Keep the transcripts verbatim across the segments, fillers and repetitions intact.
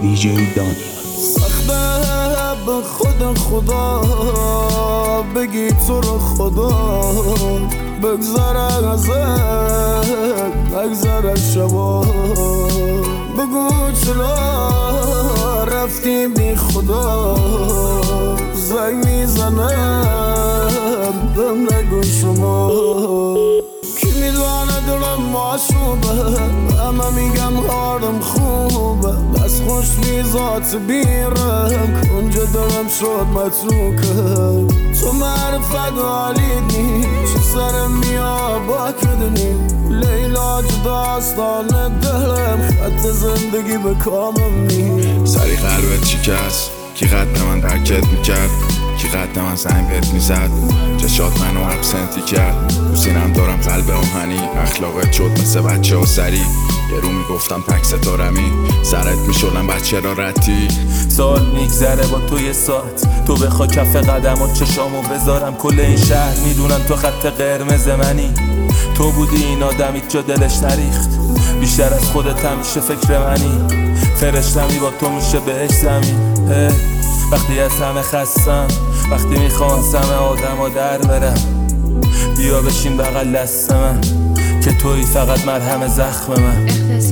دیجی دانی. سخته به خود خدا بگی تو رو خدا بگذره ازت بگذره شبا بگو چرا رفتی بی خدا زنگ میزنم بهم نگو شما کی میدونه دلم معشوبه همه میگم حالم خوبه بس خوش میزات بیرم اونجا دلم شد متروکه تو معرفت عالید نی چه سرم میا با کدنی لیلا جداستان دلم خط زندگی به کامم نی سری قلبت شکست کی قد من درکت میکرد کی قد من زنگ بهت میزد چشات منو ابسنتی کرد تو سینم دارم قلب آهنی اخلاقت شد مثل بچه ها سری یه رو میگفتم پک ستارمی سرت میشدم بچه را رتی سال میگذره با تو یه ساعت تو بخوا کف قدم و چشامو بذارم کل این شهر میدونم تو خط قرمز منی تو بودی این آدمی جا دلش نریخت بیشتر از خودت همیشه فکر منی فرشتمی با تو میشه بهش زمین وقتی از همه خستم وقتی میخوام از همه آدم ها در برم بیا بشین بغل دست من که توی فقط مرهم زخم من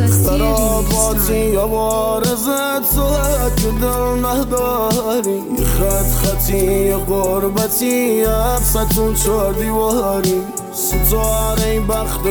خراباتی یا بارزت تو که دل نداری خط خطی یا قربتی افستون چار دیواری ستاره بخت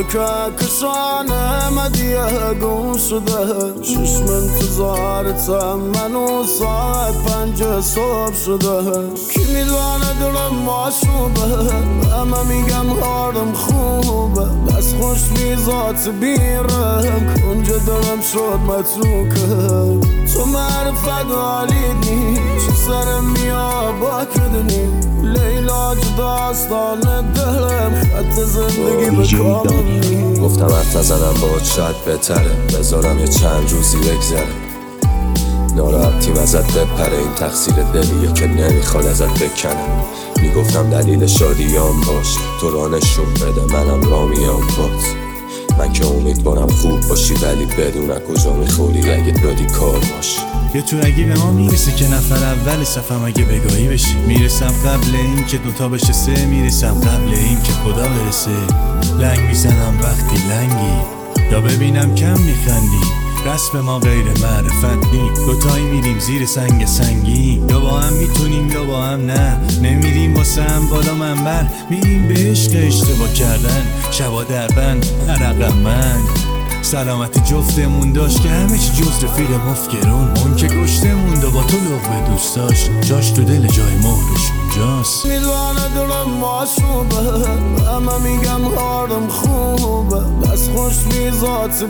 کهکشانه مدیه گم شده چشم انتظارتم منو ساعت پنج صبح شده کی میدونه دلم معشوبه همه میگم حالم خوبه بس خوش میزات بیرم اونجا دلم شد متروکه تو معرفت عالید نی چه سرم میا با کدنی لیلا جداستان دلم خط زندگی به کامم نی گفتم حرف نزنم باهات شاید بهتره بذارم یه چند روزی بگذره ناراحتیم ازت بپره این تقصیر دلیه که نمیخواد ازت بکنه میگفتم دلیل شادیام باش تو را نشون بده منم را میام باز من که امیدوارم خوب باشی ولی بدون کجا میخوری اگه دادی کار باش یه تو اگه به ما میرسه که نفر اول صفم اگه بگاهی بشی میرسم قبل این که دوتا بشه سه میرسم قبل این که خدا برسه لنگ میزنم وقتی لنگی یا ببینم کم میخندی رسم ما غیر معرفت نی دوتایی میریم زیر سنگ سنگی یا با هم میتونیم یا با هم نه نمیریم واسه هم بالا منبر میریم به عشق اشتباه کردن شبا در بند عرق من سلامتی جفتمون داشت که همه چی جز رفیق مفکرون اون که گشتمون و با تو لقمه دوست داشت جاش تو دل جای مهرش اونجاست میدونه دلم معشوبه همه میگم حالم خوبه بس خوش میزات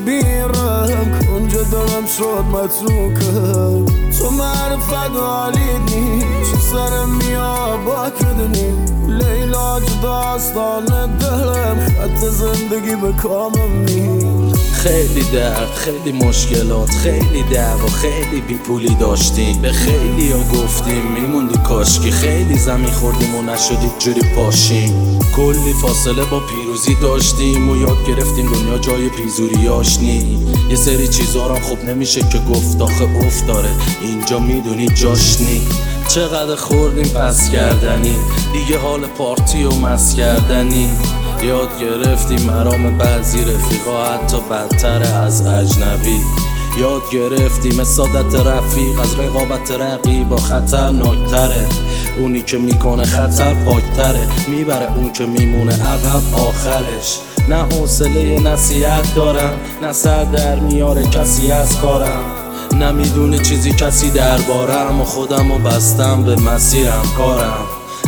بیرم اونجا دلم شد متروکه تو معرفت عالید نی چه سرم میا با کدنی لیلا جداستان دلم خط زندگی به کامم نی خیلی درد خیلی مشکلات خیلی دعوا خیلی بیپولی داشتیم به خیلی ها گفتیم میموندی کاشکی خیلی زمین خوردیم و نشدید جوری پاشیم کلی فاصله با پیروزی داشتیم و یاد گرفتیم دنیا جای پیزوریاش نی یه سری چیزا رو خوب نمیشه که گفت آخه افت داره اینجا میدونی جاش نی چقدر خوردیم پس کردنی دیگه حال پارتی و مس کردنی یاد گرفتیم مرام بعضی رفیقا حتی بدتر از اجنبی یاد گرفتیم سادت رفیق از رقابت رقیبا خطرناکتره اونی که میکنه خطر پاکتره میبره اون که میمونه عقب آخرش نه حوصله نصیحت دارم نه سر در میاره کسی از کارم نمیدونه چیزی کسی دربارم و خودم رو بستم به مسیرم کارم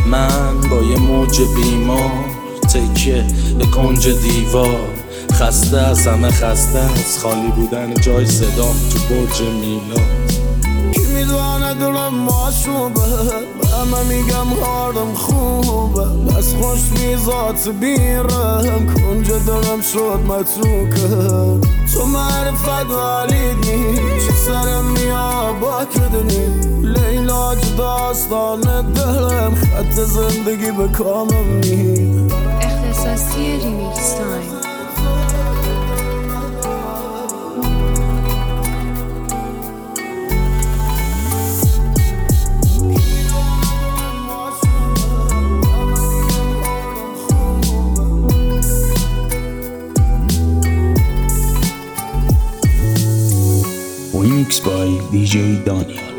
من با یه موج بیمار تکیه به کنج دیوار خسته از همه خسته از خالی بودن جای صدام تو برج میلاد کی میدونه دلم معشوبه همه میگم حالم خوبه بس خوش میزات بیرم اونجا دلم شد متروکه تو معرفت عالید نی چه سرم میا با کدنی لیلا جداستان دلم خط زندگی به کامم نی اختصاصی ریمیکس تایم. میکس بای دی جی دانیال.